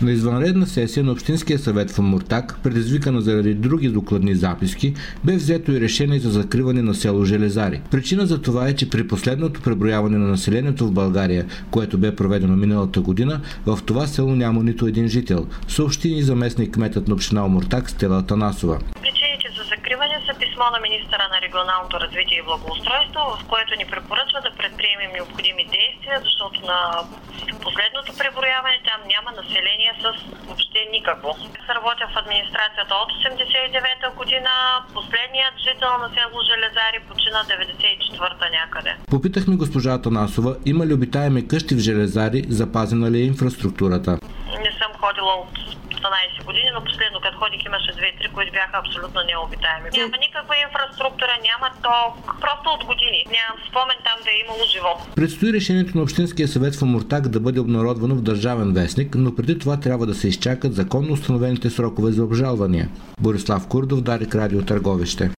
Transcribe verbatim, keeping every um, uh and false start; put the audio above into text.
На извънредна сесия на Общинския съвет в Омуртаг, предизвикана заради други докладни записки, бе взето и решение за закриване на село Железари. Причина за това е, че при последното преброяване на населението в България, което бе проведено миналата година, в това село няма нито един жител, съобщи ни заместник кметът на община Омуртаг Стела Атанасова. Причините за закриване са писмо на министъра на регионалното развитие и благоустройство, в което ни препоръчва да предприемем необходими действия, защото на последното преброяване там няма население с въобще никакво. Аз работя в администрацията от осемдесет и девета година, последният жител на село Железари почина деветдесет и четвърта някъде. Попитахме госпожа Атанасова, има ли обитаеми къщи в Железари, запазена ли е инфраструктурата. Не съм ходила от дванадесет години, но последно като ходих имаше две-три, които бяха абсолютно необитаеми. Няма никаква инфраструктура, няма ток, просто от години. Нямам спомен там да е имало живот. Предстои решението на Общинския съвет в Омуртаг да бъде обнародвано в Държавен вестник, но преди това трябва да се изчакат законно установените срокове за обжалвания. Борислав Курдов, Дарик, Радио Търговище.